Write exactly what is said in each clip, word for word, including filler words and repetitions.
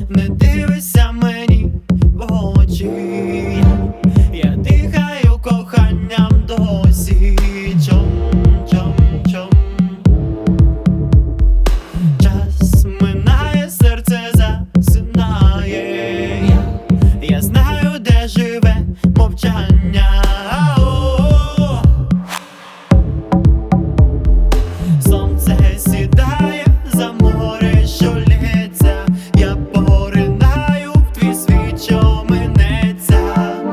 не дивися мені в очі, я дихаю коханням досі. Чом, чом, чом. Час минає, серце засинає, я знаю, де живе мовчання. Сонце сідає за море, що лється, я поринаю в твій світ, що минеться.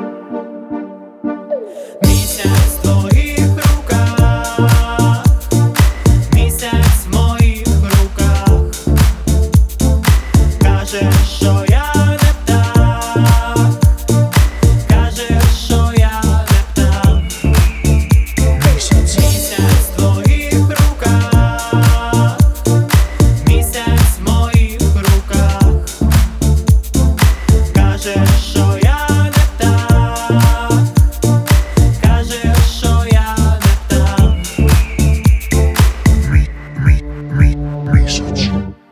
Місяць в твоїх руках, місяць в моїх руках, каже, що я не птах, каже, що я не птах. Місяць, місяць в твоїх руках, місяць в моїх руках, каже, що я не птах, каже, що я не птах. Місяць.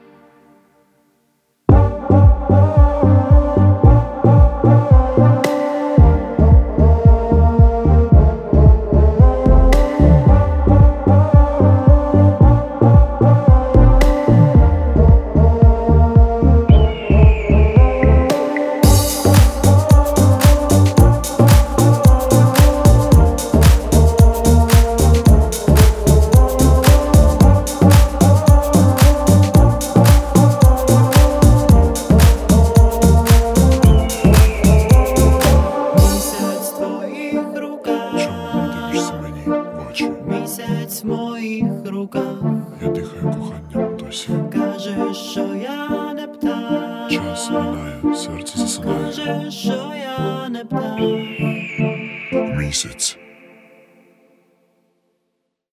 Місяць в твоїх руках, Чому не дивишся мені в очі? місяць в моїх руках, Я дихаю коханням досі. каже, що я не птах, Час минає, серце засинає. каже, що я не птах. Місяць.